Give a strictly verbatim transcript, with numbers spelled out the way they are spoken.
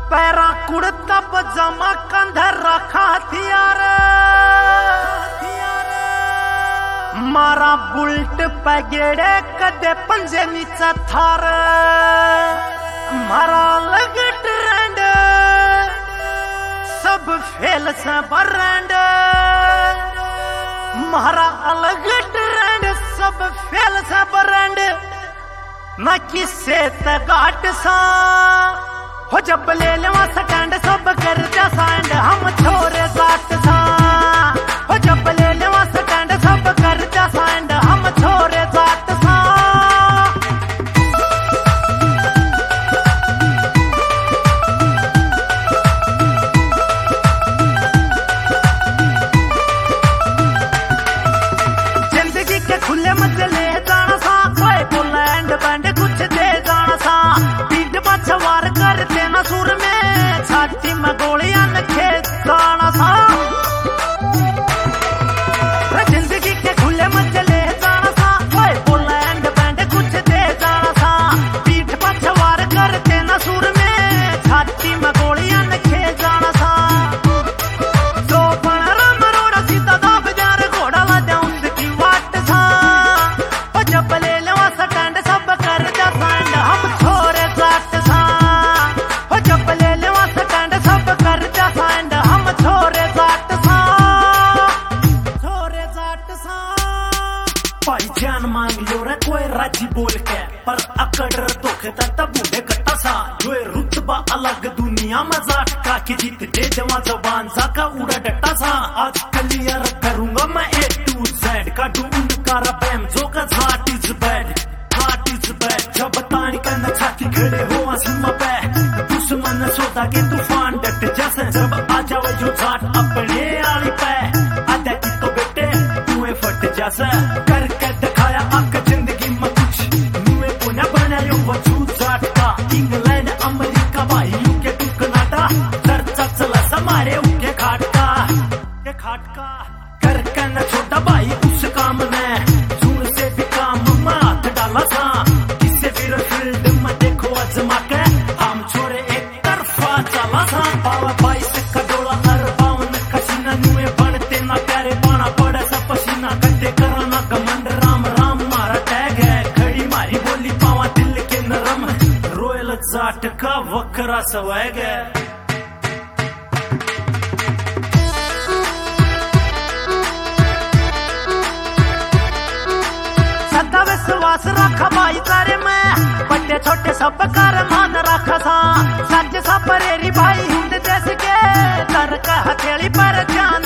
Para कुड़ता पजामा कंधर रखा हथियार, मारा बुल्ट पगेड़े कदे पंजे नीचा थार, मारा अलग ट्रेंड सब फेल से बरेंड, मारा अलग ट्रेंड सब फेल से बरेंड, न किसे तगाट सा हो जब ले लेवा स्टैंड सब कर जा साइंड, हम छोरे जाट सा हो जब ले लेवा स्टैंड सब कर जा साइंड, हम छोरे जाट सा। जिंदगी के खुले मजले जाना सा, कोई पोलैंड बैंड कुछ दे जाना सा, पीठ पछवार कर देना सुर में, छाती में गोलियां नखे जाना सा। जिंदगी के खुले मजले जाना सा, कोई पोलैंड बैंड कुछ दे जाना सा, पीठ पछवार कर देना सुर में, छाती में गोलियां नखे जाना सा। तो पंद्रह मरोड़ा सीधा दाब जार घोड़ा लाजा उसकी वाट सा, ओ जब ले लेवा स्टैंड सब कर जा साइंड, हम छोरे जाट सा, ओ जब ले लेवा स्टैंड सब कर जा साइंड, हम छोरे जाट सा, छोरे जाट सा। भाई जान मांग लो रे कोई राजी बोल के, पर अकड़ दुख तब बूढ़े कट्टा सा, जो रुतबा अलग दुनिया में जाट का के जीत दे जवा जबान सा का उड़ा डट्टा सा। आज क्लियर करूंगा मैं ए टू जेड का ढूंढ कर बैम जो का Jat is bad, Jat is bad. जब तानी करना छाती खड़े हो आसमां पे, दुश्मन सोता के तूफान डट जैसे, जब आ जावे जो जाट अपने आली पे, आधा की तो बेटे तू फट जैसे, करके दिखाया अक जिंदगी में कुछ, नुए पुण्य बनायो वजूद जाट का। इंग्लैंड अमेरिका भाई यूके टू कनाडा, चर्चा चला समारे उनके खाट का, के खाट का। करके न छोटा भाई उस काम में, जून से भी काम में हाथ डाला था, किसे फिर फील्ड में देखो अजमा के, हम छोरे एक तरफा चला था। पावा भाई से कदोला हर बावन कसीना, नुए बढ़ते ना प्यारे पाना पड़े सब पसीना, गड्ढे कराना घमंड राम राम मारा टैग है, खड़ी मारी बोली पावा दिल के नरम, रॉयल जाट का वखरा स्वैग है। सदा विश्वास रखा भाईचारे में, बड़े छोटे सब कर मान रखा सा, सच सब रेरी भाई हिंद देश के, कर का हथेली पर जान